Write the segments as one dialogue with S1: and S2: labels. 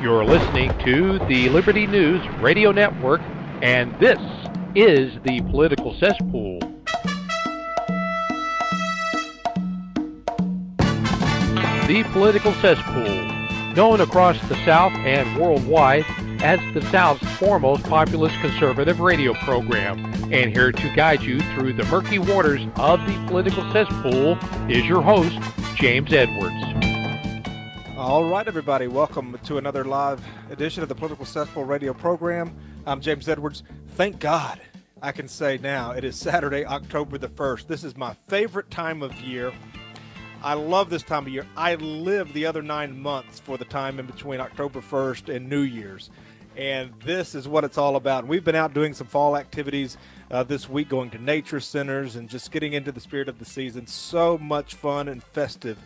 S1: You're listening to the Liberty News Radio Network, and this is the Political Cesspool. The Political Cesspool, known across the South and worldwide as the South's foremost populist conservative radio program. And here to guide you through the murky waters of the Political Cesspool is your host, James Edwards.
S2: All right, everybody, welcome to another live edition of the Political Cesspool radio program. I'm James Edwards. Thank God I can say now it is Saturday, October the 1st. This is my favorite time of year. I love this time of year. I live the other 9 months for the time in between October 1st and New Year's. And this is what it's all about. We've been out doing some fall activities this week, going to nature centers and just getting into the spirit of the season. So much fun and festive.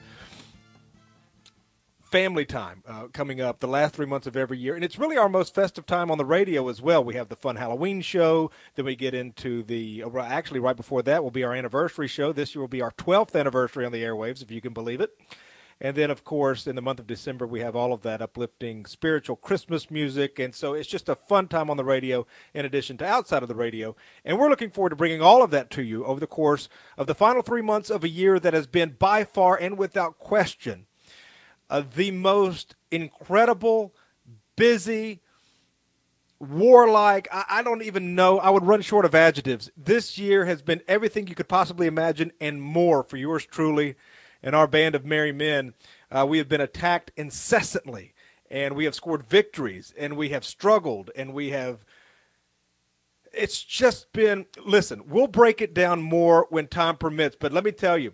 S2: Family time coming up the last 3 months of every year. And it's really our most festive time on the radio as well. We have the fun Halloween show. Then we get into actually right before that will be our anniversary show. This year will be our 12th anniversary on the airwaves, if you can believe it. And then, of course, in the month of December, we have all of that uplifting spiritual Christmas music. And so it's just a fun time on the radio in addition to outside of the radio. And we're looking forward to bringing all of that to you over the course of the final 3 months of a year that has been by far and without question the most incredible, busy, warlike, I don't even know, I would run short of adjectives. This year has been everything you could possibly imagine and more for yours truly and our band of merry men. We have been attacked incessantly, and we have scored victories, and we have struggled, and it's just been, listen, we'll break it down more when time permits, but let me tell you,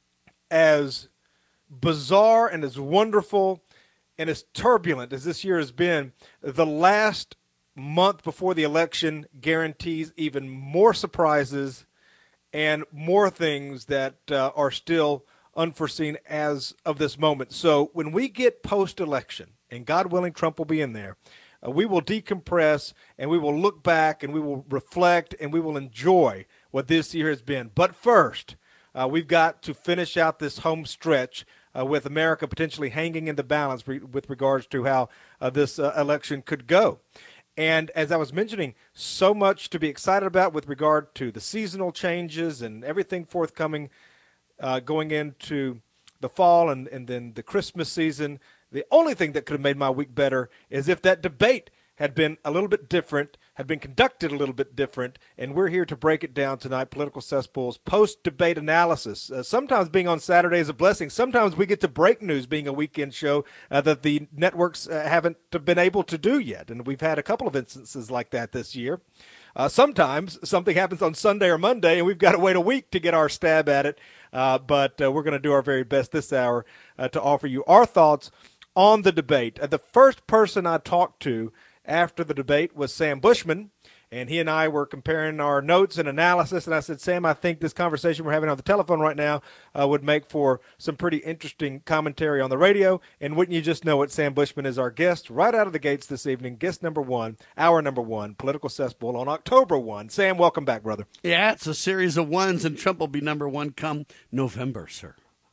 S2: as bizarre and as wonderful and as turbulent as this year has been, the last month before the election guarantees even more surprises and more things that are still unforeseen as of this moment. So when we get post-election, and God willing, Trump will be in there, we will decompress and we will look back and we will reflect and we will enjoy what this year has been. But first, we've got to finish out this home stretch with America potentially hanging in the balance with regards to how this election could go. And as I was mentioning, so much to be excited about with regard to the seasonal changes and everything forthcoming going into the fall and then the Christmas season. The only thing that could have made my week better is if that debate had been a little bit different, had been conducted a little bit different, and we're here to break it down tonight, Political Cesspool's post-debate analysis. Sometimes being on Saturday is a blessing. Sometimes we get to break news being a weekend show that the networks haven't been able to do yet, and we've had a couple of instances like that this year. Sometimes something happens on Sunday or Monday, and we've got to wait a week to get our stab at it, but we're going to do our very best this hour to offer you our thoughts on the debate. The first person I talked to after the debate was Sam Bushman, and he and I were comparing our notes and analysis, and I said, Sam, I think this conversation we're having on the telephone right now would make for some pretty interesting commentary on the radio, and wouldn't you just know it, Sam Bushman is our guest right out of the gates this evening, guest number one, hour number one, Political Cesspool on October 1. Sam, welcome back, brother.
S3: Yeah, it's a series of ones, and Trump will be number one come November, sir.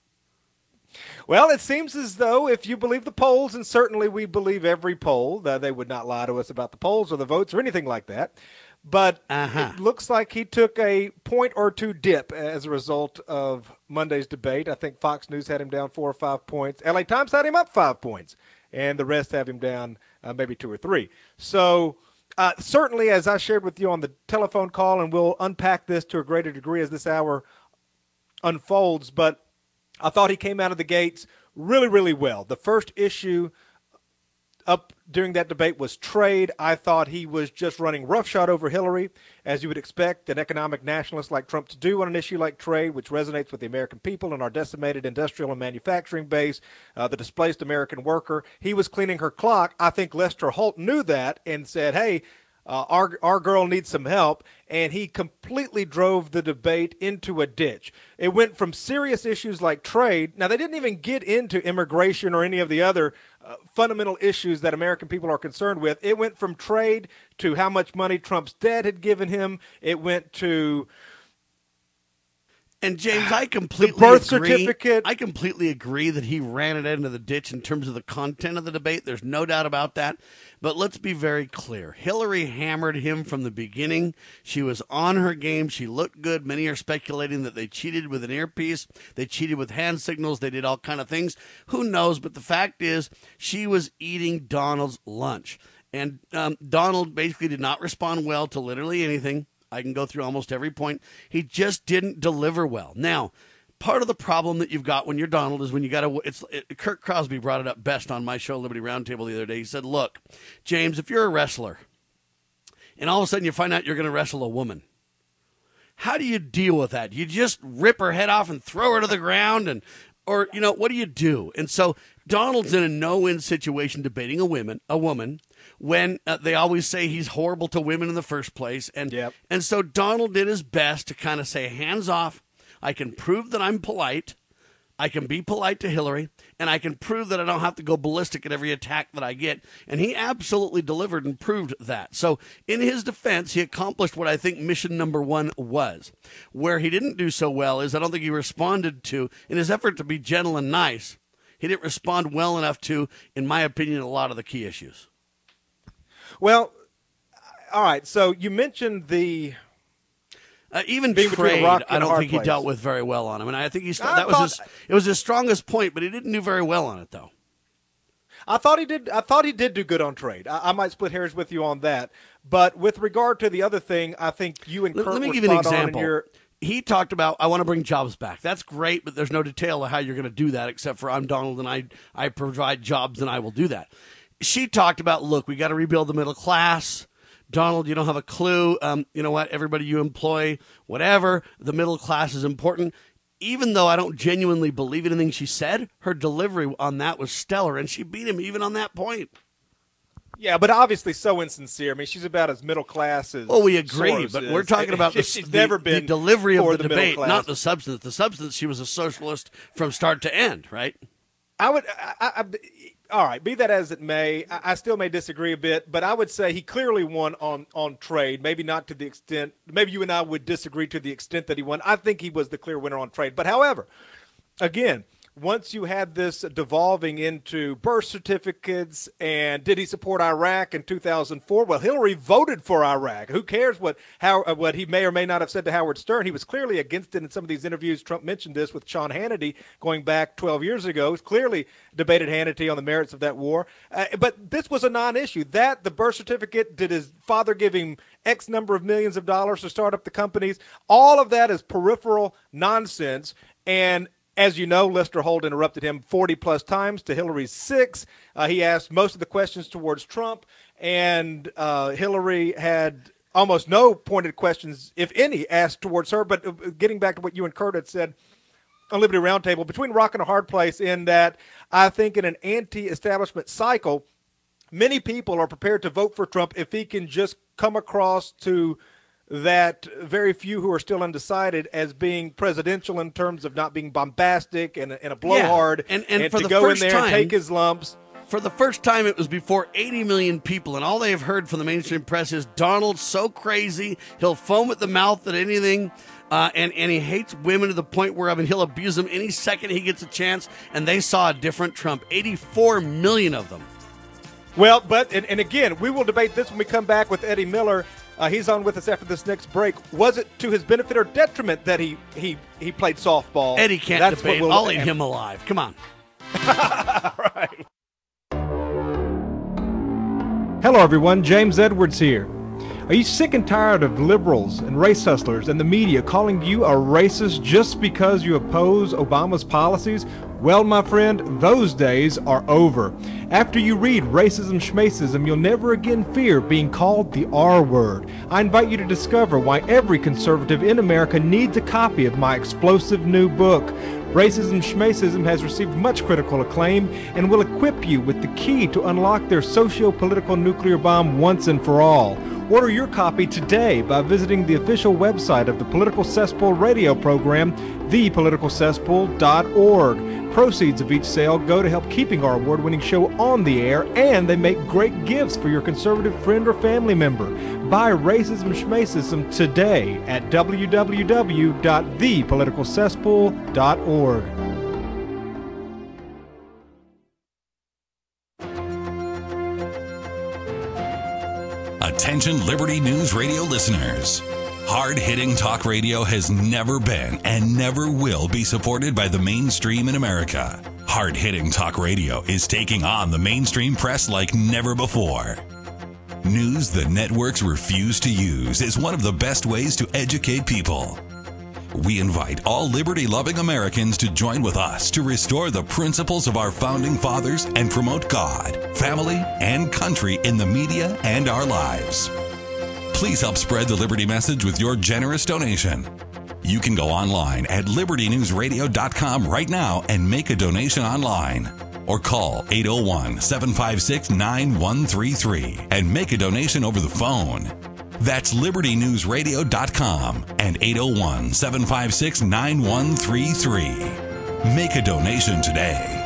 S2: Well, it seems as though if you believe the polls, and certainly we believe every poll, they would not lie to us about the polls or the votes or anything like that, but it looks like he took a point or two dip as a result of Monday's debate. I think Fox News had him down 4 or 5 points. LA Times had him up 5 points, and the rest have him down maybe 2 or 3. So certainly, as I shared with you on the telephone call, and we'll unpack this to a greater degree as this hour unfolds, but I thought he came out of the gates really, really well. The first issue up during that debate was trade. I thought he was just running roughshod over Hillary, as you would expect an economic nationalist like Trump to do on an issue like trade, which resonates with the American people and our decimated industrial and manufacturing base, the displaced American worker. He was cleaning her clock. I think Lester Holt knew that and said, hey, our girl needs some help, and he completely drove the debate into a ditch. It went from serious issues like trade. Now, they didn't even get into immigration or any of the other fundamental issues that American people are concerned with. It went from trade to how much money Trump's dad had given him. It went to
S3: And James, I completely
S2: birth
S3: agree.
S2: certificate.
S3: I completely agree that he ran it into the ditch in terms of the content of the debate. There's no doubt about that. But let's be very clear. Hillary hammered him from the beginning. She was on her game. She looked good. Many are speculating that they cheated with an earpiece. They cheated with hand signals. They did all kind of things. Who knows? But the fact is, she was eating Donald's lunch. And Donald basically did not respond well to literally anything. I can go through almost every point. He just didn't deliver well. Now, part of the problem that you've got when you're Donald is when you got to. Kirk Crosby brought it up best on my show, Liberty Roundtable, the other day. He said, "Look, James, if you're a wrestler, and all of a sudden you find out you're going to wrestle a woman, how do you deal with that? You just rip her head off and throw her to the ground, or what do you do?" And so Donald's in a no-win situation debating a woman. When they always say he's horrible to women in the first place. And so Donald did his best to kind of say, hands off. I can prove that I'm polite. I can be polite to Hillary. And I can prove that I don't have to go ballistic at every attack that I get. And he absolutely delivered and proved that. So in his defense, he accomplished what I think mission number one was. Where he didn't do so well is I don't think he responded to, in his effort to be gentle and nice, he didn't respond well enough to, in my opinion, a lot of the key issues.
S2: Well, all right. So you mentioned the
S3: even
S2: being
S3: trade. I don't think
S2: place.
S3: He dealt with very well on him, and I think it was his strongest point, but he didn't do very well on it, though.
S2: I thought he did do good on trade. I might split hairs with you on that, but with regard to the other thing, I think you and Kurt
S3: let me
S2: were
S3: give you an
S2: spot on in
S3: example.
S2: your.
S3: He talked about, I want to bring jobs back. That's great, but there's no detail of how you're going to do that, except for I'm Donald and I provide jobs and I will do that. She talked about, look, we got to rebuild the middle class. Donald, you don't have a clue. You know what? Everybody you employ, whatever, the middle class is important. Even though I don't genuinely believe anything she said, her delivery on that was stellar, and she beat him even on that point.
S2: Yeah, but obviously so insincere. I mean, she's about as middle class as.
S3: Oh, we agree,
S2: Soros
S3: but
S2: is.
S3: we're talking about
S2: the
S3: delivery of the debate,
S2: class.
S3: not the substance. The substance, she was a socialist from start to end, right?
S2: All right, be that as it may, I still may disagree a bit, but I would say he clearly won on trade. Maybe not to the extent, maybe you and I would disagree to the extent that he won. I think he was the clear winner on trade. But however, again, once you had this devolving into birth certificates and did he support Iraq in 2004? Well, Hillary voted for Iraq. Who cares what he may or may not have said to Howard Stern? He was clearly against it in some of these interviews. Trump mentioned this with Sean Hannity going back 12 years ago. He clearly debated Hannity on the merits of that war. But this was a non-issue. That, the birth certificate, did his father give him X number of millions of dollars to start up the companies? All of that is peripheral nonsense. And as you know, Lester Holt interrupted him 40-plus times to Hillary's 6. He asked most of the questions towards Trump, and Hillary had almost no pointed questions, if any, asked towards her. But getting back to what you and Kurt had said on Liberty Roundtable, between rock and a hard place in that I think in an anti-establishment cycle, many people are prepared to vote for Trump if he can just come across to that very few who are still undecided as being presidential in terms of not being bombastic and a blowhard,
S3: and
S2: to go in there and take his lumps.
S3: For the first time, it was before 80 million people, and all they have heard from the mainstream press is Donald's so crazy, he'll foam at the mouth at anything, and he hates women to the point where he'll abuse them any second he gets a chance, and they saw a different Trump. 84 million of them.
S2: Well, but, and again, we will debate this when we come back with Eddie Miller. He's on with us after this next break. Was it to his benefit or detriment that he played softball?
S3: Eddie can't debate. I'll eat him alive. Come on.
S2: Right. Hello, everyone. James Edwards here. Are you sick and tired of liberals and race hustlers and the media calling you a racist just because you oppose Obama's policies? Well, my friend, those days are over. After you read Racism Schmacism, you'll never again fear being called the R word. I invite you to discover why every conservative in America needs a copy of my explosive new book. Racism Schmacism has received much critical acclaim and will equip you with the key to unlock their socio-political nuclear bomb once and for all. Order your copy today by visiting the official website of the Political Cesspool radio program, thepoliticalcesspool.org. Proceeds of each sale go to help keeping our award-winning show on the air, and they make great gifts for your conservative friend or family member. Buy Racism Schmacism today at www.thepoliticalcesspool.org.
S4: Attention Liberty News Radio listeners. Hard-hitting talk radio has never been and never will be supported by the mainstream in America. Hard-hitting talk radio is taking on the mainstream press like never before. News the networks refuse to use is one of the best ways to educate people. We invite all liberty-loving Americans to join with us to restore the principles of our founding fathers and promote God, family, and country in the media and our lives. Please help spread the Liberty message with your generous donation. You can go online at libertynewsradio.com right now and make a donation online. Or call 801-756-9133 and make a donation over the phone. That's libertynewsradio.com and 801-756-9133. Make a donation today.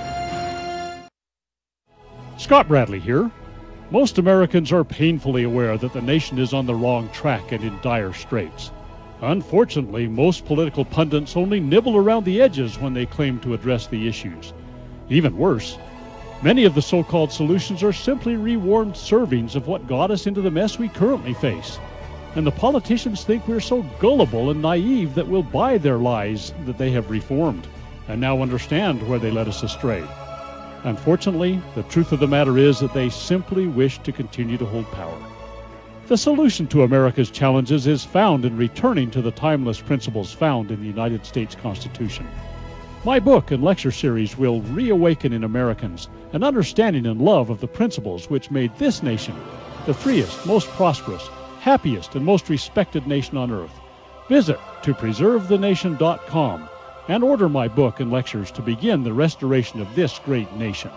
S5: Scott Bradley here. Most Americans are painfully aware that the nation is on the wrong track and in dire straits. Unfortunately, most political pundits only nibble around the edges when they claim to address the issues. Even worse, many of the so-called solutions are simply rewarmed servings of what got us into the mess we currently face. And the politicians think we're so gullible and naive that we'll buy their lies that they have reformed and now understand where they led us astray. Unfortunately, the truth of the matter is that they simply wish to continue to hold power. The solution to America's challenges is found in returning to the timeless principles found in the United States Constitution. My book and lecture series will reawaken in Americans an understanding and love of the principles which made this nation the freest, most prosperous, happiest, and most respected nation on earth. Visit topreservethenation.com and order my book and lectures to begin the restoration of this great nation.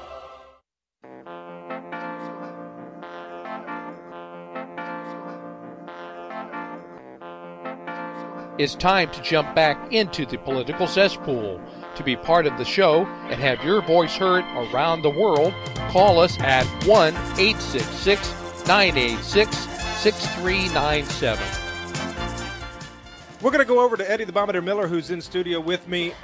S1: It's time to jump back into the political cesspool. To be part of the show and have your voice heard around the world, call us at 1-866-986-6397.
S2: We're going to go over to Eddie the Bombardier Miller, who's in studio with me.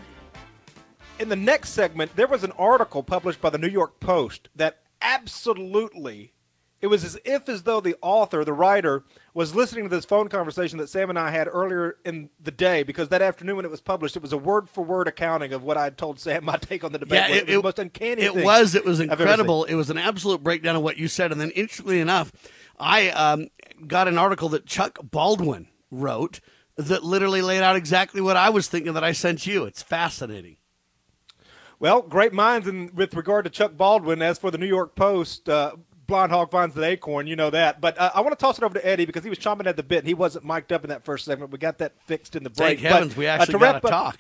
S2: In the next segment, there was an article published by the New York Post that absolutely, it was as though the author, the writer, was listening to this phone conversation that Sam and I had earlier in the day, because that afternoon when it was published, it was a word-for-word accounting of what I had told Sam, my take on the debate.
S3: Yeah,
S2: it was the most uncanny thing.
S3: It was incredible. It was an absolute breakdown of what you said. And then, interestingly enough, I got an article that Chuck Baldwin wrote that literally laid out exactly what I was thinking that I sent you. It's fascinating.
S2: Well, great minds with regard to Chuck Baldwin. As for the New York Post, blind hog finds the acorn, you know that. But I want to toss it over to Eddie because he was chomping at the bit. And he wasn't mic'd up in that first segment. We got that fixed in the break.
S3: Thank heavens, we actually got to talk.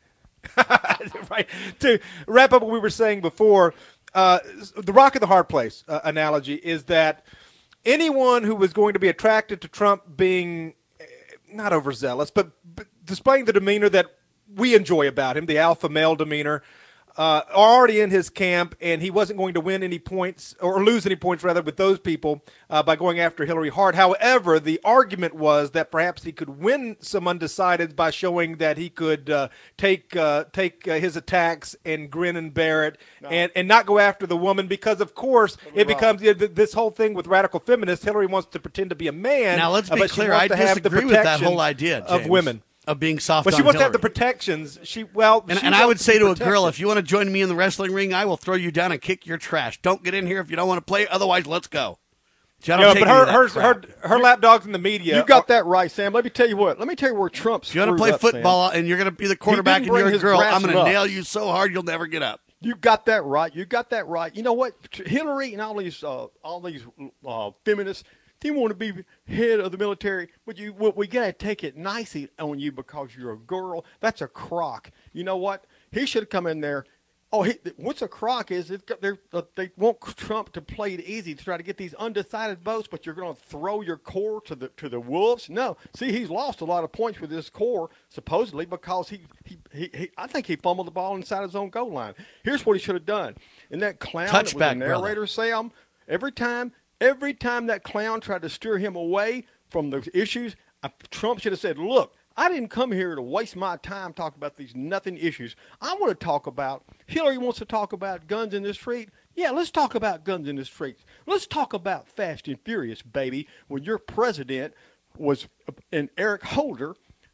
S2: Right. To wrap up what we were saying before, the rock and the hard place analogy is that anyone who was going to be attracted to Trump being not overzealous, but displaying the demeanor that we enjoy about him, the alpha male demeanor, are already in his camp, and he wasn't going to win any points or lose any points, rather, with those people by going after Hillary hard. However, the argument was that perhaps he could win some undecideds by showing that he could take his attacks and grin and bear it and not go after the woman because, of course, it becomes this whole thing with radical feminists. Hillary wants to pretend to be a man.
S3: Now, let's be
S2: but
S3: clear.
S2: She
S3: I
S2: wants to have
S3: disagree
S2: the
S3: with that whole idea, James,
S2: of women.
S3: Of being soft
S2: But
S3: on
S2: she wants to have
S3: Hillary.
S2: the protections.
S3: And I would say to a girl, if you want to join me in the wrestling ring, I will throw you down and kick your trash. Don't get in here if you don't want to play. Otherwise, let's go. But
S2: her lapdogs in the media.
S6: You got that right, Sam. Let me tell you what. Let me tell you where Trump's.
S3: If you want to play football and you're going to be the quarterback and you're a girl, I'm going to nail you so hard you'll never get up.
S6: You got that right. You got that right. You know what? Hillary and all these feminists, they want to be head of the military, but we got to take it nicey on you because you're a girl. That's a crock. You know what? He should have come in there What's a crock is they want Trump to play it easy to try to get these undecided votes, but you're going to throw your core to the wolves. No, see, he's lost a lot of points with his core supposedly because I think he fumbled the ball inside his own goal line. Here's what he should have done. And that clown that was the narrator, Sam, every time that clown tried to steer him away from the issues, Trump should have said, "Look, I didn't come here to waste my time talking about these nothing issues. I want to talk about, Hillary wants to talk about guns in the street. Yeah, let's talk about guns in the streets. Let's talk about Fast and Furious, baby, when your president was, and Eric Holder,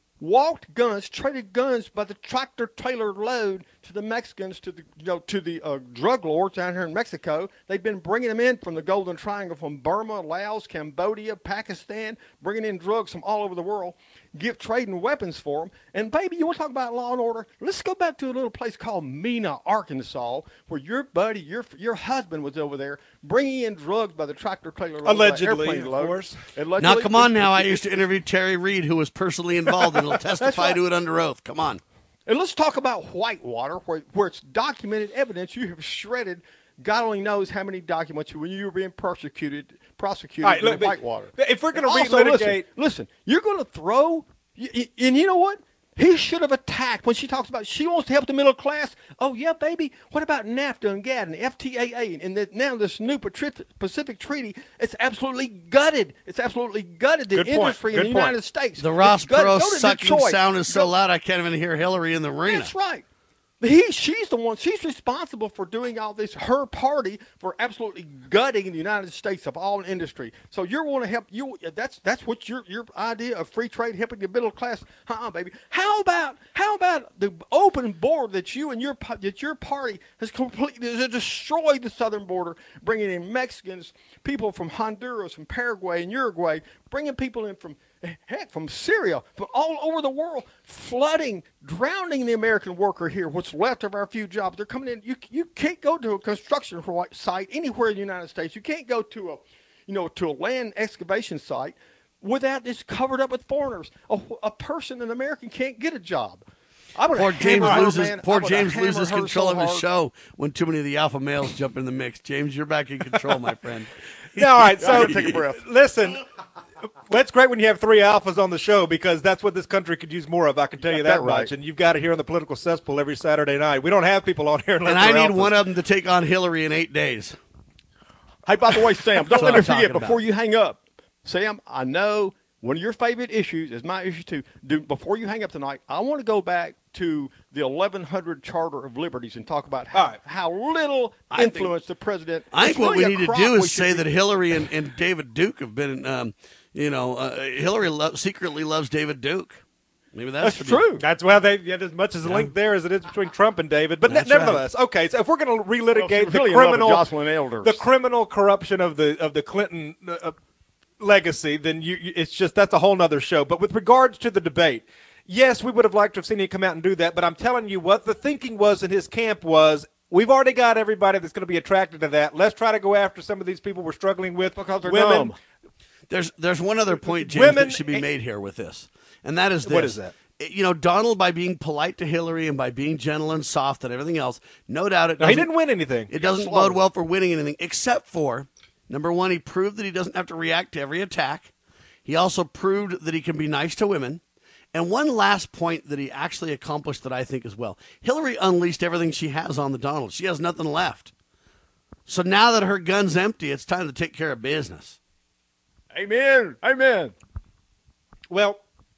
S6: traded guns by the tractor-trailer load to the Mexicans, to the drug lords down here in Mexico. They've been bringing them in from the Golden Triangle, from Burma, Laos, Cambodia, Pakistan, bringing in drugs from all over the world, trading weapons for them. And, baby, you want to talk about law and order? Let's go back to a little place called Mena, Arkansas, where your buddy, your husband was over there bringing in drugs by the tractor-trailer load.
S2: Allegedly, of course.
S3: Now, come on now. I used to interview Terry Reid, who was personally involved, and he'll testify to it under oath. Come on.
S6: And let's talk about Whitewater, where it's documented evidence you have shredded. God only knows how many documents when you were being prosecuted
S2: right,
S6: in Whitewater.
S2: If we're going to relitigate,
S6: listen, you're going to throw, and you know what? He should have attacked when she talks about she wants to help the middle class. Oh, yeah, baby. What about NAFTA and GATT and FTAA and now this new Pacific Treaty? It's absolutely gutted. It's absolutely gutted the industry in the United States.
S3: The Ross Perot sucking sound is so loud I can't even hear Hillary in the arena.
S6: That's right. She's the one. She's responsible for doing all this. Her party for absolutely gutting the United States of all industry. So you want to help you. That's what your idea of free trade helping the middle class. Baby. How about the open border that you and your party has completely destroyed the southern border, bringing in Mexicans, people from Honduras, from Paraguay and Uruguay, bringing people in from Syria, from all over the world, flooding, drowning the American worker here, what's left of our few jobs. They're coming in. You can't go to a construction site anywhere in the United States. You can't go to a land excavation site without it's covered up with foreigners. A person, an American, can't get a job.
S3: Poor James loses control of his show when too many of the alpha males jump in the mix. James, you're back in control, my friend.
S2: Yeah, all right, so
S6: take a breath.
S2: Listen, that's great when you have three alphas on the show because that's what this country could use more of. I can tell you that much.
S6: Right.
S2: And you've got it here on the Political Cesspool every Saturday night. We don't have people on here unless
S3: and I need
S2: alphas.
S3: one of them to take on Hillary in 8 days.
S6: Hey, by the way, Sam, don't let me forget before
S3: about.
S6: You hang up. Sam, I know one of your favorite issues is my issue too. Before you hang up tonight, I want to go back to the 1100 Charter of Liberties and talk about how little influence the president.
S3: I think what we need to do is say that Hillary and David Duke have been, Hillary secretly loves David Duke. Maybe that's
S2: true. That's they get as much as a link there as it is between Trump and David. But nevertheless, okay. So if we're going to relitigate the criminal corruption of the Clinton legacy, then that's a whole nother show. But with regards to the debate. Yes, we would have liked to have seen him come out and do that, but I'm telling you what the thinking was in his camp was, we've already got everybody that's going to be attracted to that. Let's try to go after some of these people we're struggling with because they're women.
S3: Dumb. There's one other point, James, that should be made here with this, and that is this.
S2: What is that?
S3: Donald, by being polite to Hillary and by being gentle and soft and everything else, no doubt
S2: he didn't win anything.
S3: It doesn't bode well for winning anything, except for, number one, he proved that he doesn't have to react to every attack. He also proved that he can be nice to women. And one last point that he actually accomplished that I think as well. Hillary unleashed everything she has on the Donald. She has nothing left. So now that her gun's empty, it's time to take care of business.
S6: Amen. Amen.
S2: Well,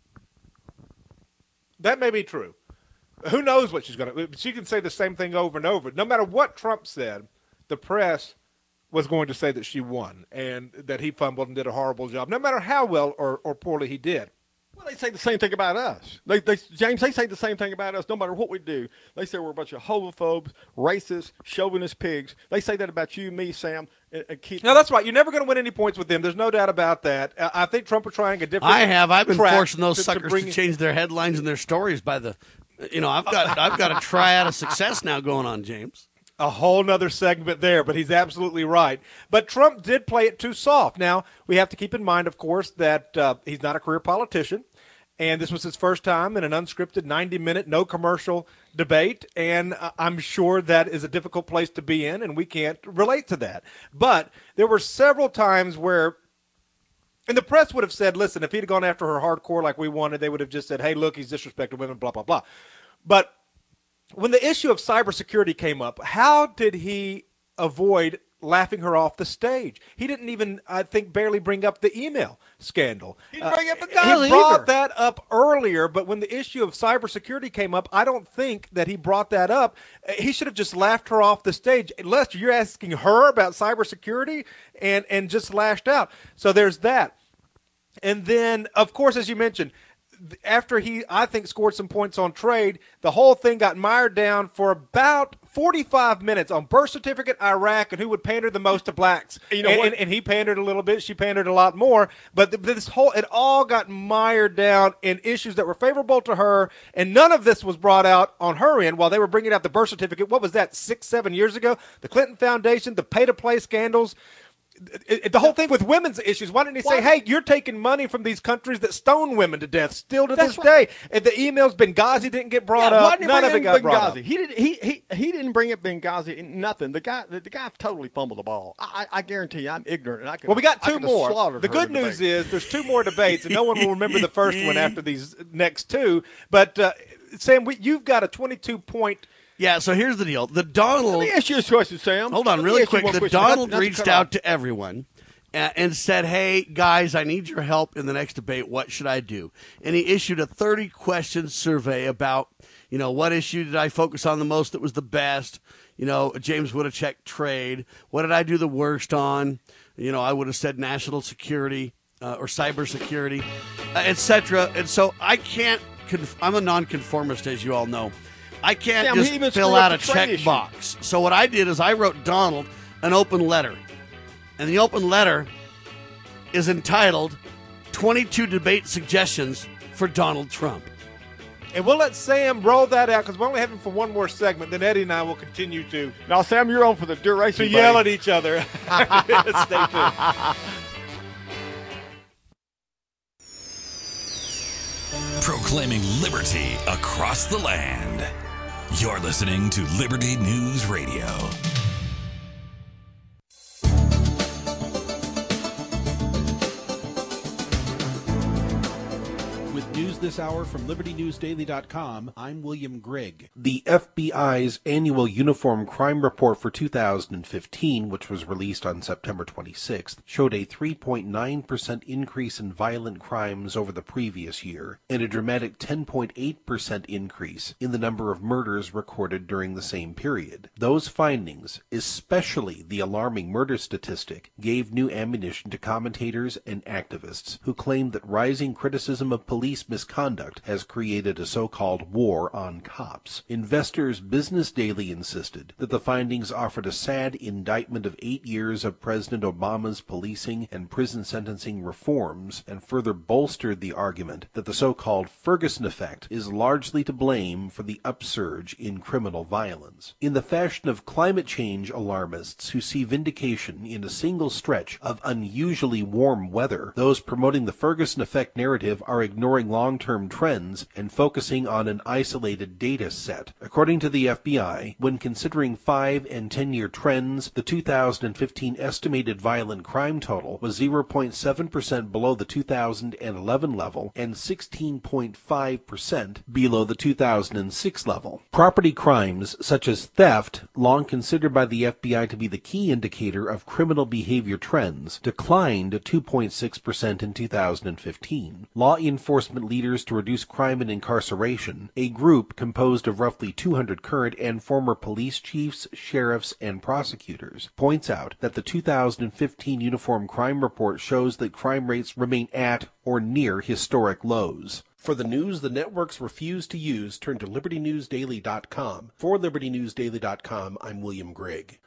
S2: that may be true. Who knows what she's going to – she can say the same thing over and over. No matter what Trump said, the press was going to say that she won and that he fumbled and did a horrible job, no matter how well or poorly he did.
S6: Well, they say the same thing about us. James, they say the same thing about us no matter what we do. They say we're a bunch of homophobes, racist, chauvinist pigs. They say that about you, me, Sam, and Keith.
S2: No, that's right. You're never going to win any points with them. There's no doubt about that. I think Trump are trying a different
S3: I've been forcing those suckers to change their headlines and their stories by the I've got a triad of success now going on, James.
S2: A whole nother segment there, but he's absolutely right. But Trump did play it too soft. Now, we have to keep in mind, of course, that he's not a career politician, And this was his first time in an unscripted 90-minute, no-commercial debate, and I'm sure that is a difficult place to be in, and we can't relate to that. But there were several times where, and the press would have said, listen, if he'd have gone after her hardcore like we wanted, they would have just said, hey, look, he's disrespecting women, blah, blah, blah. But when the issue of cybersecurity came up, how did he avoid laughing her off the stage? He didn't even, I think, barely bring up the email scandal.
S6: He didn't bring up the
S2: He
S6: gun
S2: brought
S6: either.
S2: that up earlier, but when the issue of cybersecurity came up, I don't think that he brought that up. He should have just laughed her off the stage. Lester, you're asking her about cybersecurity and just lashed out. So there's that. And then, of course, as you mentioned, after he, I think, scored some points on trade, the whole thing got mired down for about 45 minutes on birth certificate, Iraq, and who would pander the most to blacks.
S6: You know what?
S2: And he pandered a little bit. She pandered a lot more. But it all got mired down in issues that were favorable to her, and none of this was brought out on her end while they were bringing out the birth certificate. What was that, 6-7 years ago? The Clinton Foundation, the pay-to-play scandals. The whole thing with women's issues. Why didn't he say, hey, you're taking money from these countries that stone women to death still to this day? And the emails, Benghazi didn't get brought up. None of it got brought up.
S6: He didn't bring up Benghazi. Nothing. The guy totally fumbled the ball. I guarantee you, I'm ignorant. And I could,
S2: well, we got
S6: I
S2: two
S6: could have
S2: more.
S6: slaughtered
S2: The
S6: her
S2: good
S6: in the
S2: news
S6: debate.
S2: is there's two more debates, and no one will remember the first one after these next two. But, Sam, you've got a 22-point.
S3: Yeah, so here's the deal. The Donald.
S6: Let me ask you a question, Sam.
S3: Hold on,
S6: Let me
S3: really
S6: ask you
S3: quick.
S6: one
S3: The
S6: question.
S3: Donald
S6: Not to
S3: reached
S6: cut
S3: out
S6: off.
S3: to everyone and said, hey, guys, I need your help in the next debate. What should I do? And he issued a 30-question survey about, what issue did I focus on the most that was the best? James Woodachek trade. What did I do the worst on? I would have said national security or cybersecurity, et cetera. And so I can't I'm a nonconformist, as you all know. I can't
S6: Sam, he even
S3: just fill
S6: screwed up
S3: out a
S6: the trade issue.
S3: checkbox. So what I did is I wrote Donald an open letter. And the open letter is entitled 22 Debate Suggestions for Donald Trump.
S2: And we'll let Sam roll that out because we only have him for one more segment. Then Eddie and I will continue to
S6: Now, Sam, you're on for the duration.
S2: yell
S6: buddy.
S2: at each other. Stay tuned.
S4: Proclaiming liberty across the land. You're listening to Liberty News Radio.
S7: With news this hour from LibertyNewsDaily.com, I'm William Grigg.
S8: The FBI's annual Uniform Crime Report for 2015, which was released on September 26th, showed a 3.9% increase in violent crimes over the previous year, and a dramatic 10.8% increase in the number of murders recorded during the same period. Those findings, especially the alarming murder statistic, gave new ammunition to commentators and activists who claimed that rising criticism of police misconduct has created a so-called war on cops. Investors Business Daily insisted that the findings offered a sad indictment of 8 years of President Obama's policing and prison sentencing reforms, and further bolstered the argument that the so-called Ferguson effect is largely to blame for the upsurge in criminal violence. In the fashion of climate change alarmists who see vindication in a single stretch of unusually warm weather, those promoting the Ferguson effect narrative are ignoring long-term trends and focusing on an isolated data set. According to the FBI, when considering 5- and 10-year trends, the 2015 estimated violent crime total was 0.7% below the 2011 level and 16.5% below the 2006 level. Property crimes, such as theft, long considered by the FBI to be the key indicator of criminal behavior trends, declined 2.6% in 2015. Law enforcement leaders to reduce crime and incarceration, a group composed of roughly 200 current and former police chiefs, sheriffs, and prosecutors, points out that the 2015 Uniform Crime Report shows that crime rates remain at or near historic lows. For the news the networks refuse to use, turn to LibertyNewsDaily.com. For LibertyNewsDaily.com, I'm William Grigg.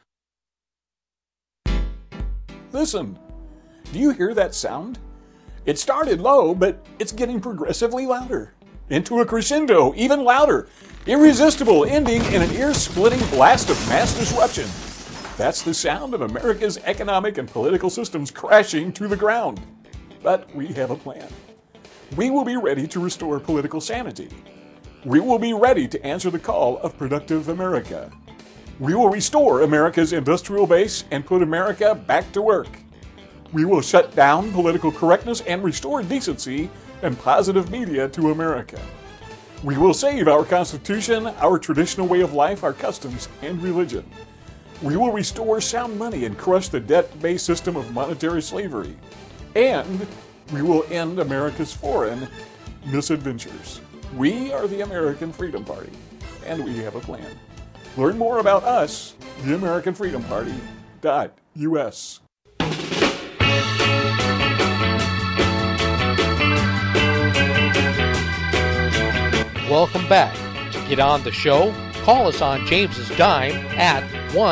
S9: Listen, do you hear that sound? It started low, but it's getting progressively louder. Into a crescendo, even louder. Irresistible, ending in an ear-splitting blast of mass disruption. That's the sound of America's economic and political systems crashing to the ground. But we have a plan. We will be ready to restore political sanity. We will be ready to answer the call of productive America. We will restore America's industrial base and put America back to work. We will shut down political correctness and restore decency and positive media to America. We will save our Constitution, our traditional way of life, our customs, and religion. We will restore sound money and crush the debt-based system of monetary slavery. And we will end America's foreign misadventures. We are the American Freedom Party, and we have a plan. Learn more about us, the American Freedom Party.us.
S1: Welcome back. To get on the show, call us on James's Dime at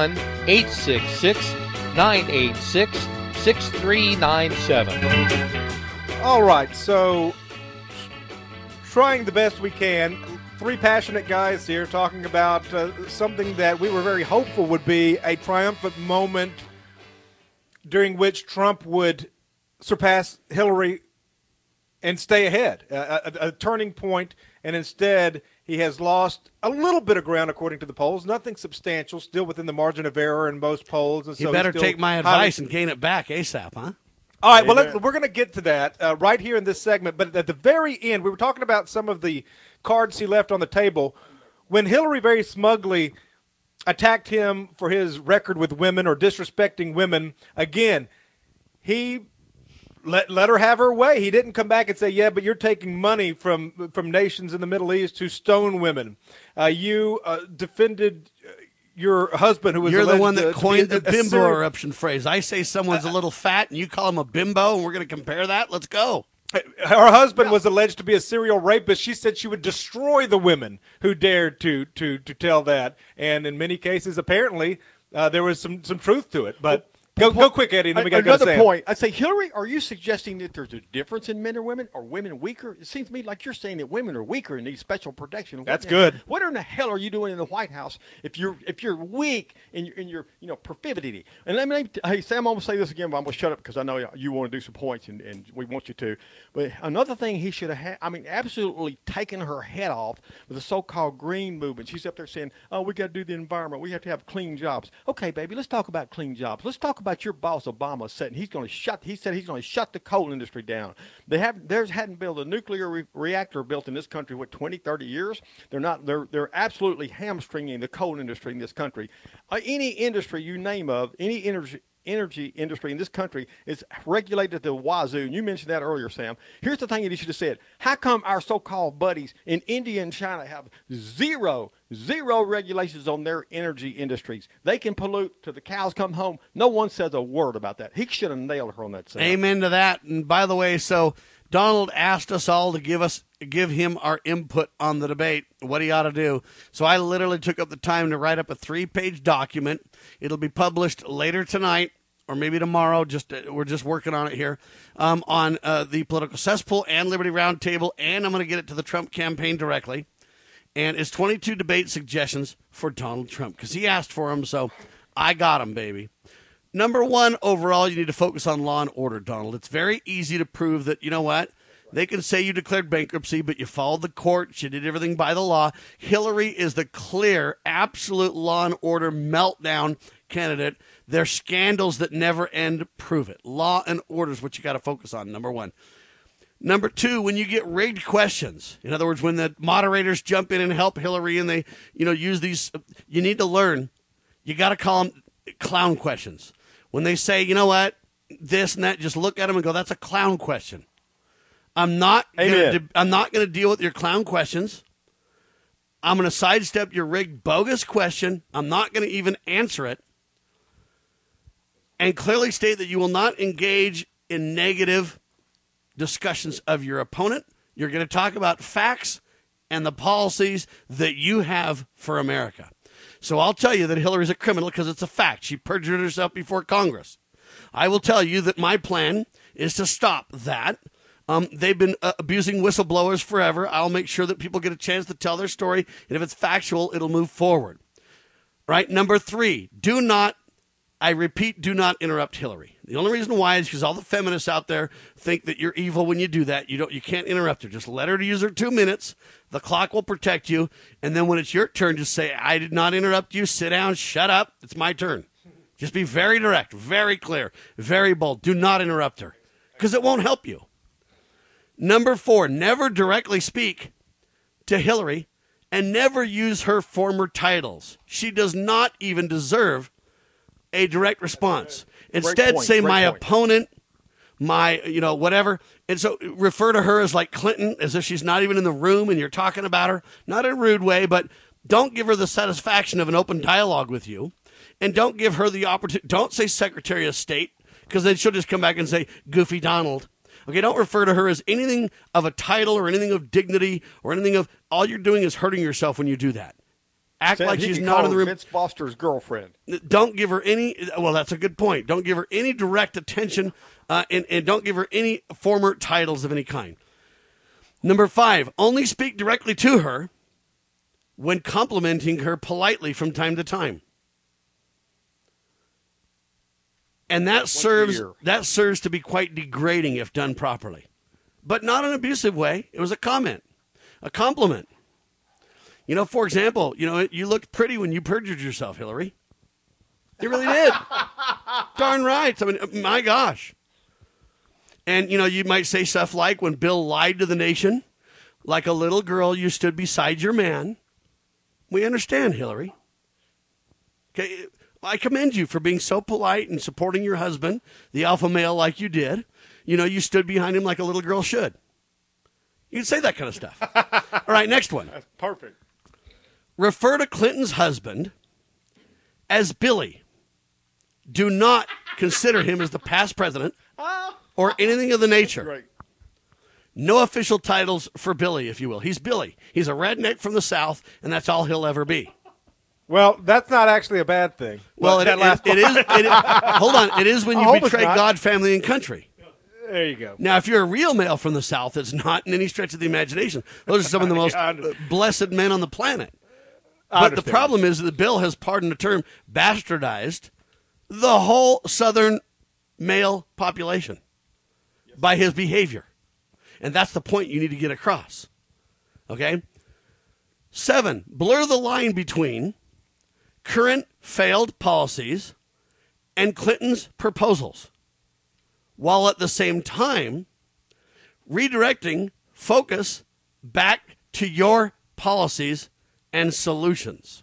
S1: 1-866-986-6397.
S2: All right, so trying the best we can. Three passionate guys here talking about something that we were very hopeful would be a triumphant moment during which Trump would surpass Hillary and stay ahead, a turning point, and instead he has lost a little bit of ground according to the polls, nothing substantial, still within the margin of error in most polls. And
S3: you
S2: so
S3: better take my advice and gain it back ASAP, huh?
S2: All right, well, we're going to get to that right here in this segment, but at the very end, we were talking about some of the cards he left on the table. When Hillary very smugly attacked him for his record with women or disrespecting women, again, he let her have her way. He didn't come back and say, yeah, but you're taking money from nations in the Middle East to stone women. You defended your husband, who was
S3: You're the one that coined the bimbo eruption phrase. I say someone's a little fat, and you call him a bimbo, and we're going to compare that? Let's go.
S2: Her husband was alleged to be a serial rapist. She said she would destroy the women who dared to tell that. And in many cases, apparently, there was some truth to it. But go quick, Eddie. And then we got to go to
S6: Another point. I'd say, Hillary, are you suggesting that there's a difference in men or women? Are women weaker? It seems to me like you're saying that women are weaker and need special protection.
S2: That's good.
S6: What in the hell are you doing in the White House if you're weak in your perfidy? And hey, Sam, I'm going to say this again, but I'm going to shut up because I know you want to do some points and we want you to. But another thing he should have absolutely taken her head off with the so-called green movement. She's up there saying, oh, we got to do the environment. We have to have clean jobs. Okay, baby, let's talk about clean jobs. Let's talk about your boss Obama said he said he's going to shut the coal industry down. There hadn't built a nuclear reactor built in this country what 20, 30 years. They're absolutely hamstringing the coal industry in this country. Any industry you name of, any energy industry in this country is regulated to the wazoo. And you mentioned that earlier, Sam. Here's the thing that you should have said. How come our so-called buddies in India and China have zero regulations on their energy industries? They can pollute till the cows come home. No one says a word about that. He should have nailed her on that, Sam.
S3: Amen to that. And by the way, so Donald asked us all to give him our input on the debate, what he ought to do. So I literally took up the time to write up a 3-page document. It'll be published later tonight or maybe tomorrow. We're just working on it here on the Political Cesspool and Liberty Roundtable, and I'm going to get it to the Trump campaign directly. And it's 22 debate suggestions for Donald Trump because he asked for them, so I got them, baby. Number one, overall, you need to focus on law and order, Donald. It's very easy to prove that, you know what? They can say you declared bankruptcy, but you followed the court. You did everything by the law. Hillary is the clear, absolute law and order meltdown candidate. They're scandals that never end prove it. Law and order is what you got to focus on, number one. Number two, when you get rigged questions, in other words, when the moderators jump in and help Hillary and they, use these, you need to learn. You got to call them clown questions. When they say, you know what, this and that, just look at them and go, that's a clown question. I'm not going to deal with your clown questions. I'm going to sidestep your rigged bogus question. I'm not going to even answer it. And clearly state that you will not engage in negative discussions of your opponent. You're going to talk about facts and the policies that you have for America. So I'll tell you that Hillary's a criminal because it's a fact. She perjured herself before Congress. I will tell you that my plan is to stop that. They've been abusing whistleblowers forever. I'll make sure that people get a chance to tell their story, and if it's factual, it'll move forward. Right? Number three, do not interrupt Hillary. The only reason why is because all the feminists out there think that you're evil when you do that. You can't interrupt her. Just let her use her 2 minutes. The clock will protect you. And then when it's your turn, just say, I did not interrupt you. Sit down. Shut up. It's my turn. Just be very direct, very clear, very bold. Do not interrupt her because it won't help you. Number 4, never directly speak to Hillary and never use her former titles. She does not even deserve a direct response. Instead, say my opponent, my, whatever. And so refer to her as like Clinton, as if she's not even in the room and you're talking about her. Not in a rude way, but don't give her the satisfaction of an open dialogue with you. And don't give her the opportunity. Don't say Secretary of State, because then she'll just come back and say Goofy Donald. Okay, don't refer to her as anything of a title or anything of dignity or anything of, all you're doing is hurting yourself when you do that. Act like she's not in the room.
S6: Vince Foster's girlfriend.
S3: Don't give her any, well, that's a good point. Don't give her any direct attention and don't give her any former titles of any kind. Number 5, only speak directly to her when complimenting her politely from time to time. And that serves to be quite degrading if done properly. But not an abusive way. It was a comment, a compliment. For example, you looked pretty when you perjured yourself, Hillary. You really did. Darn right. I mean, my gosh. And, you might say stuff like, when Bill lied to the nation, like a little girl, you stood beside your man. We understand, Hillary. Okay, I commend you for being so polite and supporting your husband, the alpha male, like you did. You stood behind him like a little girl should. You can say that kind of stuff. All right, next one.
S2: That's perfect.
S3: Refer to Clinton's husband as Billy. Do not consider him as the past president or anything of the nature.
S2: Right.
S3: No official titles for Billy, if you will. He's Billy. He's a redneck from the South, and that's all he'll ever be.
S2: Well, that's not actually a bad thing.
S3: Well, it is. Hold on. It is when you betray God, family, and country.
S2: There you go.
S3: Now, if you're a real male from the South, it's not in any stretch of the imagination. Those are some of the most blessed men on the planet. But the problem is that the bill has, pardon the term, bastardized the whole Southern male population by his behavior. And that's the point you need to get across. Okay? 7, blur the line between current failed policies and Clinton's proposals, while at the same time redirecting focus back to your policies and solutions.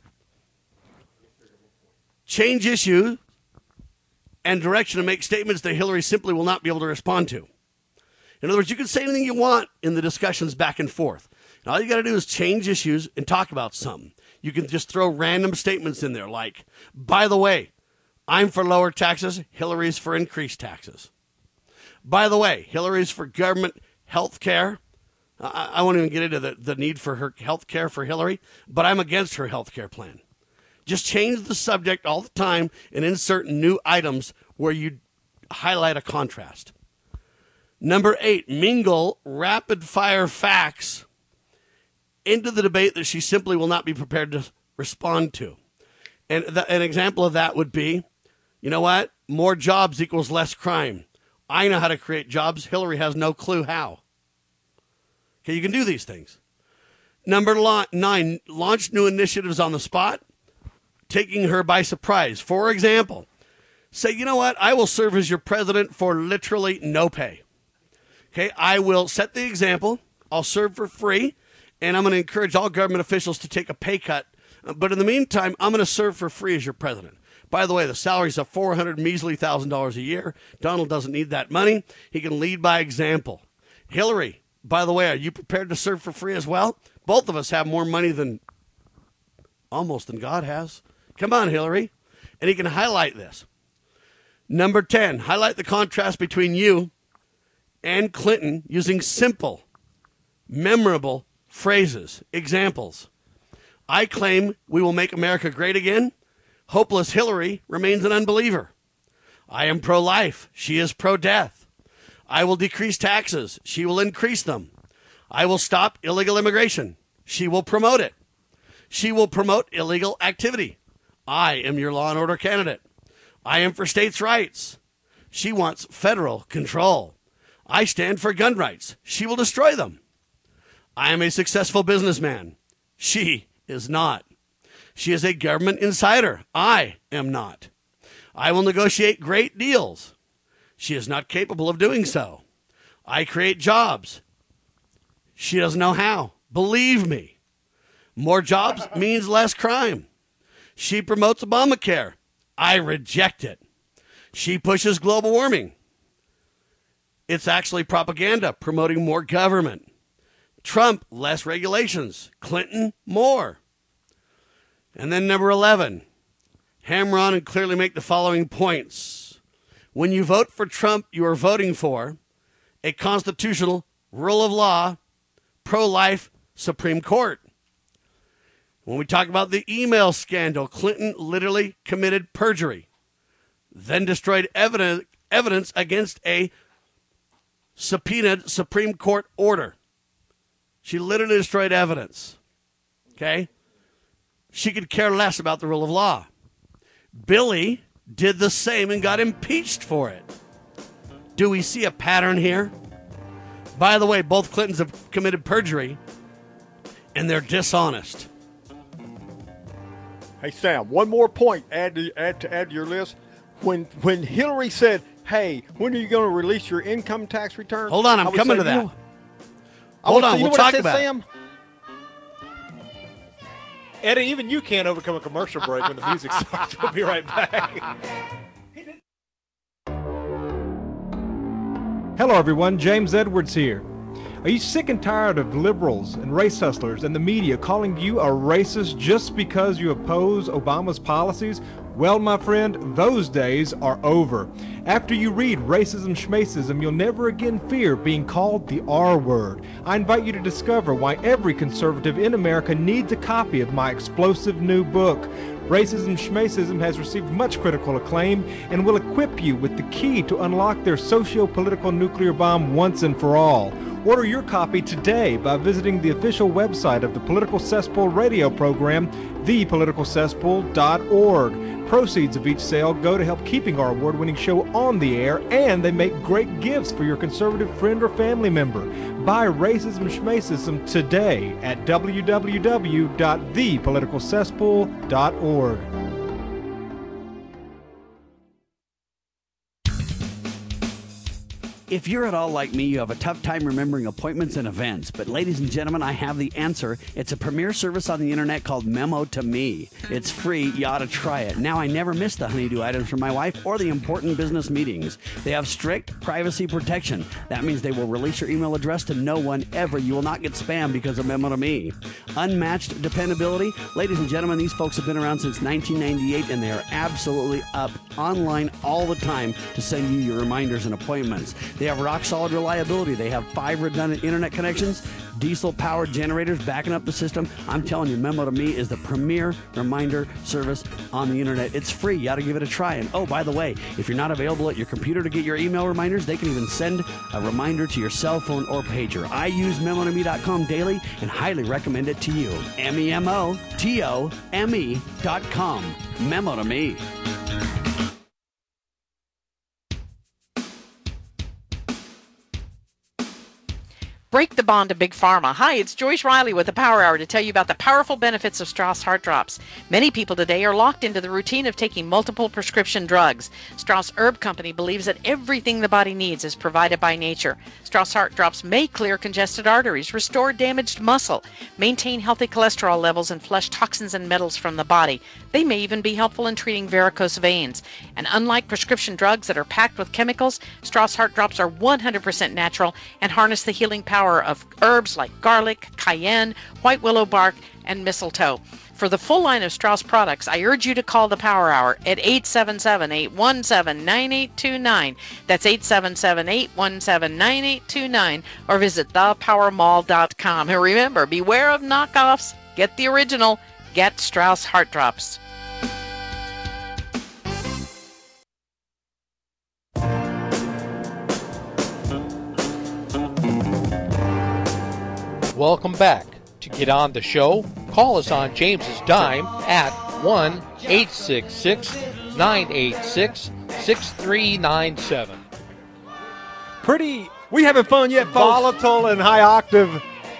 S3: Change issue and direction to make statements that Hillary simply will not be able to respond to. In other words, you can say anything you want in the discussions back and forth. And all you got to do is change issues and talk about something. You can just throw random statements in there like, by the way, I'm for lower taxes, Hillary's for increased taxes. By the way, Hillary's for government health care. I won't even get into the need for her health care for Hillary, but I'm against her health care plan. Just change the subject all the time and insert new items where you highlight a contrast. Number 8, mingle rapid-fire facts into the debate that she simply will not be prepared to respond to. And an example of that would be, you know what? More jobs equals less crime. I know how to create jobs. Hillary has no clue how. Okay, you can do these things. Number 9, launch new initiatives on the spot, taking her by surprise. For example, say, you know what? I will serve as your president for literally no pay. Okay, I will set the example. I'll serve for free, and I'm going to encourage all government officials to take a pay cut. But in the meantime, I'm going to serve for free as your president. By the way, the salary's of $400,000 measly a year. Donald doesn't need that money. He can lead by example. Hillary, by the way, are you prepared to serve for free as well? Both of us have more money than God has. Come on, Hillary. And he can highlight this. Number 10, highlight the contrast between you and Clinton using simple, memorable phrases. Examples. I claim we will make America great again. Hopeless Hillary remains an unbeliever. I am pro-life. She is pro-death. I will decrease taxes. She will increase them. I will stop illegal immigration. She will promote it. She will promote illegal activity. I am your law and order candidate. I am for states' rights. She wants federal control. I stand for gun rights. She will destroy them. I am a successful businessman. She is not. She is a government insider. I am not. I will negotiate great deals. She is not capable of doing so. I create jobs. She doesn't know how. Believe me. More jobs means less crime. She promotes Obamacare. I reject it. She pushes global warming. It's actually propaganda promoting more government. Trump, less regulations. Clinton, more. And then number 11, hammer on and clearly make the following points. When you vote for Trump, you are voting for a constitutional, rule of law, pro-life Supreme Court. When we talk about the email scandal, Clinton literally committed perjury, then destroyed evidence against a subpoenaed Supreme Court order. She literally destroyed evidence. Okay? She could care less about the rule of law. Billy did the same and got impeached for it. Do we see a pattern here? By the way, both Clintons have committed perjury, and they're dishonest.
S6: Hey, Sam, one more point add to your list. When Hillary said, hey, when are you going to release your income tax return?
S3: Hold on, I'm coming to that. Hold on, we'll talk about it.
S2: Eddie, even you can't overcome a commercial break when the music starts. We'll be right back.
S10: Hello, everyone. James Edwards here. Are you sick and tired of liberals and race hustlers and the media calling you a racist just because you oppose Obama's policies? Well, my friend, those days are over. After you read Racism Schmacism, you'll never again fear being called the R word. I invite you to discover why every conservative in America needs a copy of my explosive new book. Racism Schmacism has received much critical acclaim and will equip you with the key to unlock their socio-political nuclear bomb once and for all. Order your copy today by visiting the official website of the Political Cesspool radio program, thepoliticalcesspool.org. Proceeds of each sale go to help keeping our award-winning show on the air, and they make great gifts for your conservative friend or family member. Buy Racism Schmacism today at www.thepoliticalcesspool.org.
S3: If you're at all like me, you have a tough time remembering appointments and events. But ladies and gentlemen, I have the answer. It's a premier service on the internet called Memo to Me. It's free. You ought to try it. Now, I never miss the honeydew items from my wife or the important business meetings. They have strict privacy protection. That means they will release your email address to no one ever. You will not get spam because of Memo to Me. Unmatched dependability. Ladies and gentlemen, these folks have been around since 1998, and they are absolutely up online all the time to send you your reminders and appointments. They have rock-solid reliability. They have 5 redundant internet connections, diesel-powered generators backing up the system. I'm telling you, Memo to Me is the premier reminder service on the internet. It's free. You ought to give it a try. And, oh, by the way, if you're not available at your computer to get your email reminders, they can even send a reminder to your cell phone or pager. I use memotome.com daily and highly recommend it to you. memotome.com. Memo to Me.
S11: Break the bond to Big Pharma. Hi, it's Joyce Riley with the Power Hour to tell you about the powerful benefits of Strauss Heart Drops. Many people today are locked into the routine of taking multiple prescription drugs. Strauss Herb Company believes that everything the body needs is provided by nature. Strauss Heart Drops may clear congested arteries, restore damaged muscle, maintain healthy cholesterol levels, and flush toxins and metals from the body. They may even be helpful in treating varicose veins. And unlike prescription drugs that are packed with chemicals, Strauss Heart Drops are 100% natural and harness the healing power of herbs like garlic, cayenne, white willow bark, and mistletoe. For the full line of Strauss products, I urge you to call the Power Hour at 877-817-9829. That's 877-817-9829, or visit thepowermall.com. And remember, beware of knockoffs. Get the original. Get Strauss Heart Drops.
S1: Welcome back. To get on the show, call us on James's Dime at 1-866-986 6397.
S2: Pretty
S6: We having fun yet, folks?
S2: volatile and high octave.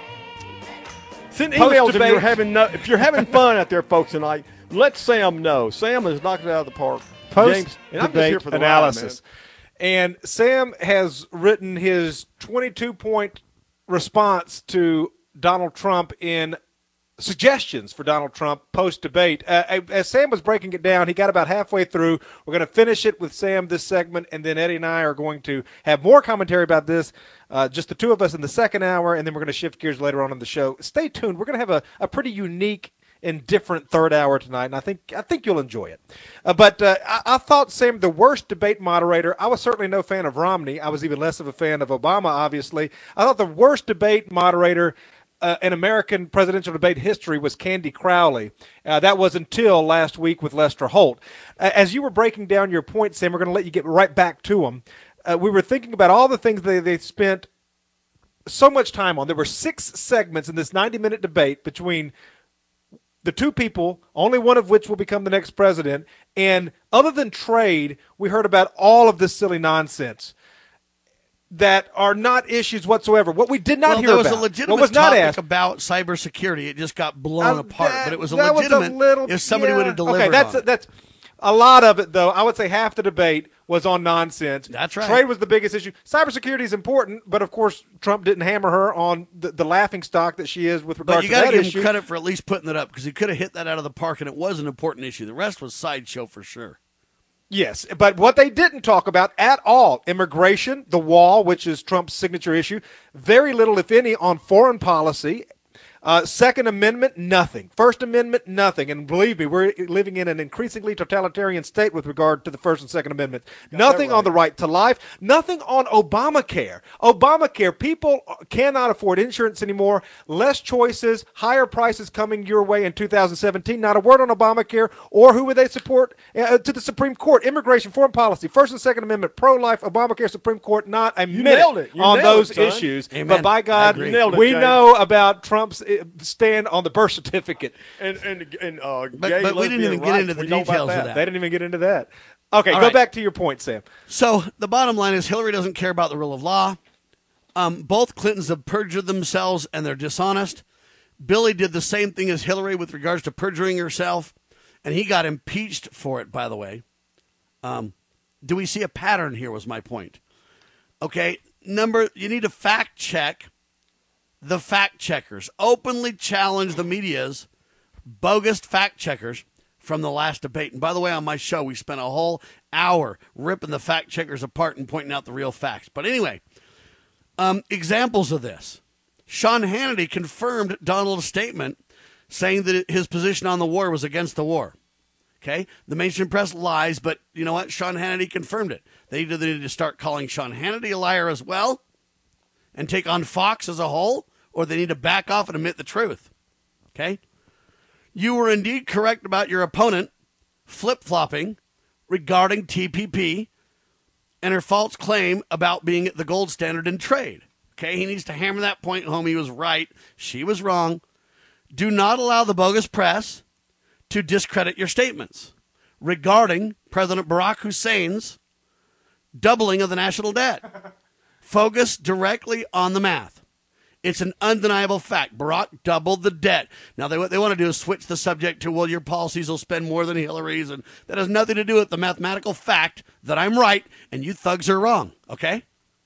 S6: Send emails
S2: Post-debate.
S6: if you're having fun out there, folks, tonight. Let Sam know. Sam has knocked it out of the park. James, and I'm just here
S2: Post-debate
S6: for the
S2: analysis.
S6: ride,
S2: And Sam has written his 22-point response to Donald Trump in suggestions for Donald Trump post-debate. As Sam was breaking it down, he got about halfway through. We're going to finish it with Sam this segment, and then Eddie and I are going to have more commentary about this, just the two of us in the second hour, and then we're going to shift gears later on in the show. Stay tuned. We're going to have a pretty unique and different third hour tonight, and I think you'll enjoy it. But I thought Sam, the worst debate moderator, I was certainly no fan of Romney. I was even less of a fan of Obama, obviously. I thought the worst debate moderator in American presidential debate history was Candy Crowley. That was until last week with Lester Holt. As you were breaking down your points, Sam, we're going to let you get right back to them. We were thinking about all the things they spent so much time on. There were 6 segments in this 90-minute debate between the two people, only one of which will become the next president. And other than trade, we heard about all of this silly nonsense that are not issues whatsoever. What we did not hear
S3: there was
S2: about,
S3: a legitimate
S2: what was not
S3: topic
S2: asked
S3: about cybersecurity. It just got blown apart. But it was a
S2: that
S3: legitimate if somebody would have delivered on it.
S2: That's a lot of it, though. I would say half the debate was on nonsense.
S3: That's right.
S2: Trade was the biggest issue. Cybersecurity is important, but of course Trump didn't hammer her on the laughing stock that she is with regard to that issue.
S3: But you got to give him credit for at least putting it up, because he could have hit that out of the park, and it was an important issue. The rest was sideshow for sure.
S2: Yes, but what they didn't talk about at all, immigration, the wall, which is Trump's signature issue, very little, if any, on foreign policy. Second Amendment, nothing. First Amendment, nothing. And believe me, we're living in an increasingly totalitarian state with regard to the First and Second Amendment. Nothing on the right to life. Nothing on Obamacare. Obamacare, people cannot afford insurance anymore. Less choices, higher prices coming your way in 2017. Not a word on Obamacare or who would they support to the Supreme Court. Immigration, foreign policy, First and Second Amendment, pro-life, Obamacare, Supreme Court, not a minute on those issues.
S3: Amen.
S2: But by God, we know about Trump's stand on the birth certificate.
S6: But
S3: we didn't even get into the details of that.
S2: They didn't even get into that. Okay,
S3: All
S2: go
S3: right.
S2: back to your point, Sam.
S3: So the bottom line is Hillary doesn't care about the rule of law. Both Clintons have perjured themselves, and they're dishonest. Billy did the same thing as Hillary with regards to perjuring herself, and he got impeached for it, by the way. Do we see a pattern here was my point. Okay, you need to fact check the fact checkers. Openly challenge the media's bogus fact checkers from the last debate. And by the way, on my show, we spent a whole hour ripping the fact checkers apart and pointing out the real facts. But anyway, examples of this. Sean Hannity confirmed Donald's statement saying that his position on the war was against the war. Okay? The mainstream press lies, but you know what? Sean Hannity confirmed it. They either need to start calling Sean Hannity a liar as well and take on Fox as a whole, or they need to back off and admit the truth. Okay? You were indeed correct about your opponent flip-flopping regarding TPP and her false claim about being the gold standard in trade. Okay? He needs to hammer that point home. He was right. She was wrong. Do not allow the bogus press to discredit your statements regarding President Barack Hussein's doubling of the national debt. Focus directly on the math. It's an undeniable fact. Barack doubled the debt. Now, what they want to do is switch the subject to, well, your policies will spend more than Hillary's, and that has nothing to do with the mathematical fact that I'm right and you thugs are wrong, okay?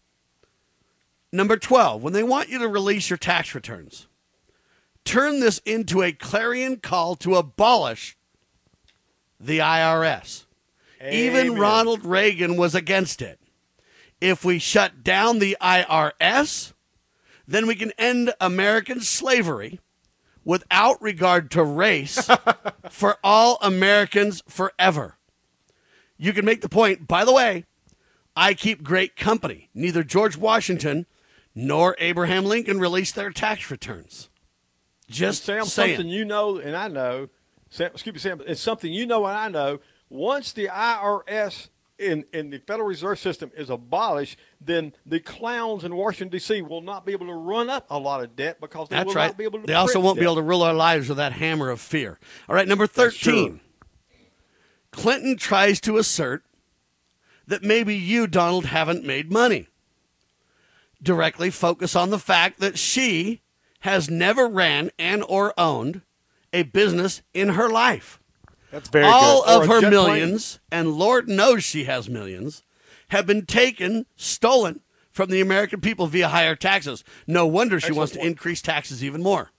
S3: Number 12, when they want you to release your tax returns, turn this into a clarion call to abolish the IRS.
S6: Amen.
S3: Even Ronald Reagan was against it. If we shut down the IRS, then we can end American slavery without regard to race for all Americans forever. You can make the point, by the way, I keep great company. Neither George Washington nor Abraham Lincoln released their tax returns. Just
S6: Sam,
S3: saying.
S6: something you know and I know, Sam, it's something you know and I know. Once the IRS in the Federal Reserve System is abolished, then the clowns in Washington, D.C. will not be able to run up a lot of debt because they will not be able to
S3: They also
S6: print
S3: won't
S6: debt.
S3: be able to rule our lives with that hammer of fear. All right, number 13. Clinton tries to assert that maybe you, Donald, haven't made money. Directly focus on the fact that she has never ran and or owned a business in her life.
S2: That's very
S3: All
S2: good.
S3: of her millions, and Lord knows she has millions, have been taken, stolen from the American people via higher taxes. No wonder she wants to increase taxes even more.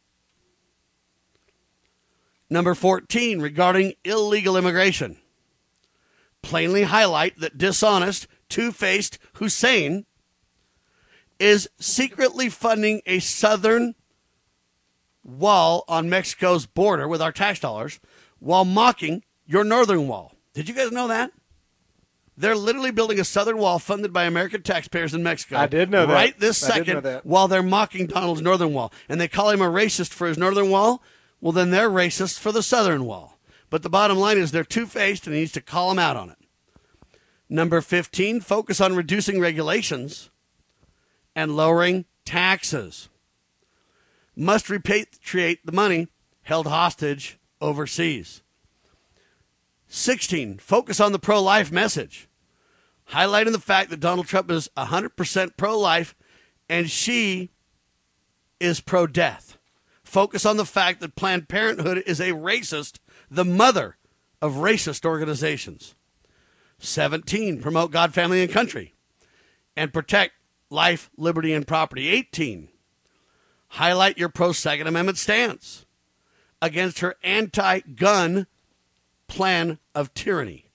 S3: Number 14, regarding illegal immigration. Plainly highlight that dishonest, two-faced Hussein is secretly funding a southern wall on Mexico's border with our tax dollars while mocking your northern wall. Did you guys know that? They're literally building a southern wall funded by American taxpayers in Mexico.
S2: I did know that.
S3: Right this
S2: I did know
S3: second,
S2: that.
S3: while they're mocking Donald's northern wall. And they call him a racist for his northern wall. Well, then they're racist for the southern wall. But the bottom line is they're two-faced, and he needs to call them out on it. Number 15, focus on reducing regulations and lowering taxes. Must repatriate the money held hostage overseas. 16, focus on the pro-life message, highlighting the fact that Donald Trump is 100% pro-life and she is pro-death. Focus on the fact that Planned Parenthood is a racist, the mother of racist organizations. 17, promote God, family, and country and protect life, liberty, and property. 18, highlight your pro-Second Amendment stance against her anti-gun plan of tyranny.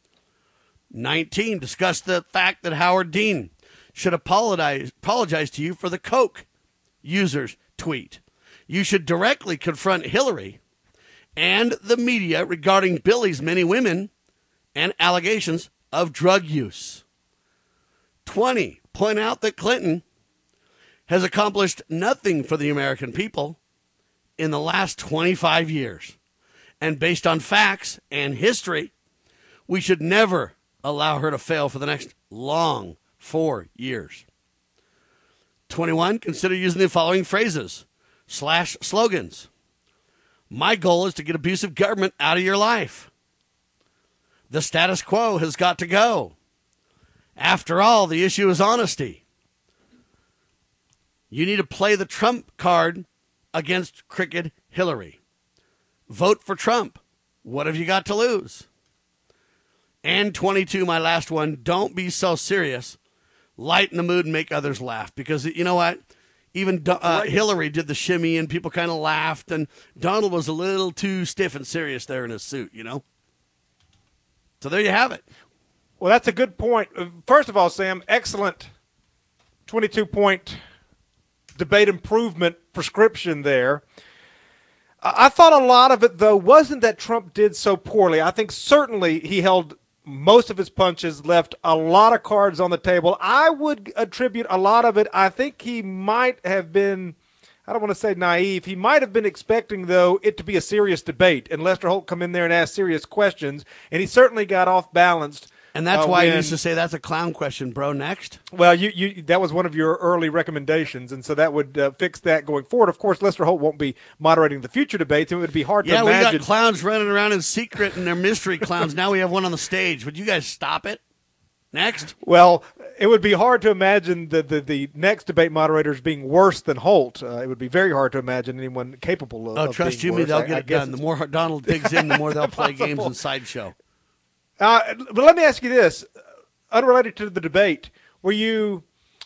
S3: 19, discuss the fact that Howard Dean should apologize to you for the Coke users tweet. You should directly confront Hillary and the media regarding Billy's many women and allegations of drug use. 20, point out that Clinton has accomplished nothing for the American people in the last 25 years. And based on facts and history, we should never allow her to fail for the next long 4 years. 21, consider using the following phrases / slogans. My goal is to get abusive government out of your life. The status quo has got to go. After all, the issue is honesty. You need to play the Trump card against crooked Hillary. Vote for Trump. What have you got to lose? And 22, my last one, don't be so serious. Lighten the mood and make others laugh. Because you know what? Even Hillary did the shimmy and people kind of laughed. And Donald was a little too stiff and serious there in his suit, you know? So there you have it.
S2: Well, that's a good point. First of all, Sam, excellent 22-point debate improvement prescription there. I thought a lot of it, though, wasn't that Trump did so poorly. I think certainly he held most of his punches, left a lot of cards on the table. I would attribute a lot of it. I think he might have been, I don't want to say naive. He might have been expecting, though, it to be a serious debate and Lester Holt come in there and ask serious questions, and he certainly got off balanced.
S3: And that's why I used to say that's a clown question, bro. Next.
S2: Well, you that was one of your early recommendations, and so that would fix that going forward. Of course, Lester Holt won't be moderating the future debates, and it would be hard to imagine.
S3: Yeah, we got clowns running around in secret, and they're mystery clowns. Now we have one on the stage. Would you guys stop it? Next.
S2: Well, it would be hard to imagine the next debate moderators being worse than Holt. It would be very hard to imagine anyone capable of.
S3: Oh, trust you me, they'll get it done. The more Donald digs in, the more they'll play games and sideshow.
S2: But let me ask you this, unrelated to the debate. Were you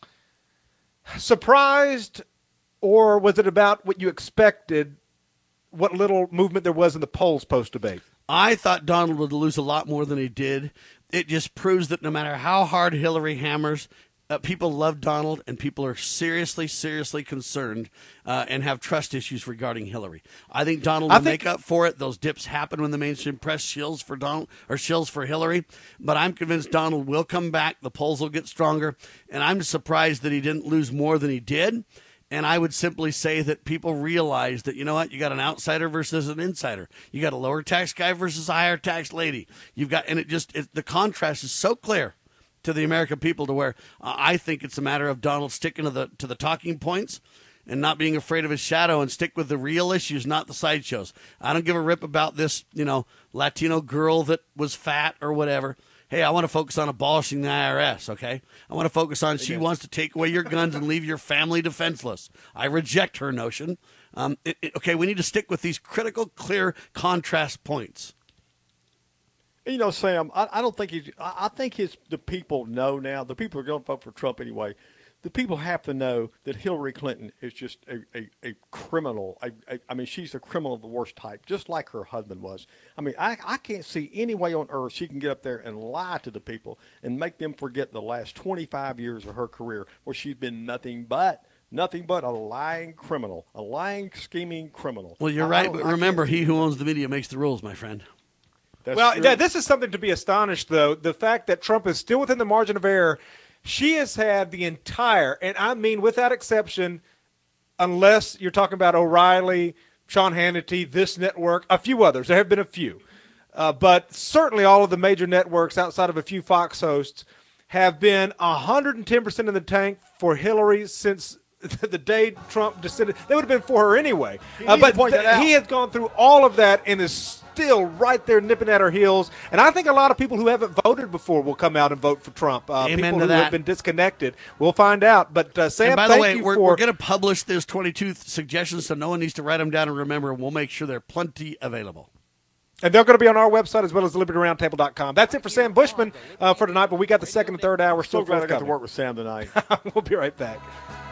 S2: surprised, or was it about what you expected, what little movement there was in the polls post-debate?
S3: I thought Donald would lose a lot more than he did. It just proves that no matter how hard Hillary hammers, people love Donald, and people are seriously, seriously concerned and have trust issues regarding Hillary. I think Donald will make up for it. Those dips happen when the mainstream press shills for Donald or shills for Hillary. But I'm convinced Donald will come back. The polls will get stronger. And I'm surprised that he didn't lose more than he did. And I would simply say that people realize that, you know what, you got an outsider versus an insider. You got a lower tax guy versus a higher tax lady. You've got, and the contrast is so clear to the American people to where I think it's a matter of Donald sticking to the talking points and not being afraid of his shadow and stick with the real issues, not the sideshows. I don't give a rip about this, Latino girl that was fat or whatever. hey, I want to focus on abolishing the IRS, okay? I want to focus on she wants to take away your guns and leave your family defenseless. I reject her notion. Okay, we need to stick with these critical, clear contrast points.
S6: You know, Sam, I don't think I think the people know now. The people are going to vote for Trump anyway. The people have to know that Hillary Clinton is just a criminal. I mean, she's a criminal of the worst type, just like her husband was. I mean, I can't see any way on earth she can get up there and lie to the people and make them forget the last 25 years of her career where she's been nothing but a lying criminal, a lying, scheming criminal.
S3: Well, you're right, but remember, he who owns the media makes the rules, my friend.
S2: This is something to be astonished, though. The fact that Trump is still within the margin of error. She has had the entire, and I mean without exception, unless you're talking about O'Reilly, Sean Hannity, this network, a few others. There have been a few. But certainly all of the major networks outside of a few Fox hosts have been 110% in the tank for Hillary since the day Trump descended. They would have been for her anyway. But he has gone through all of that and is still right there nipping at her heels. And I think a lot of people who haven't voted before will come out and vote for Trump. People who have been disconnected. We'll find out. But Sam,
S3: and by the way, we're going to publish those 22 suggestions, so no one needs to write them down and remember. We'll make sure they're plenty available.
S2: And they're going to be on our website as well as libertyroundtable.com. That's it for Sam Bushman for tonight, but we got the second and third hour still
S6: glad I got to work with Sam tonight.
S2: We'll be right back.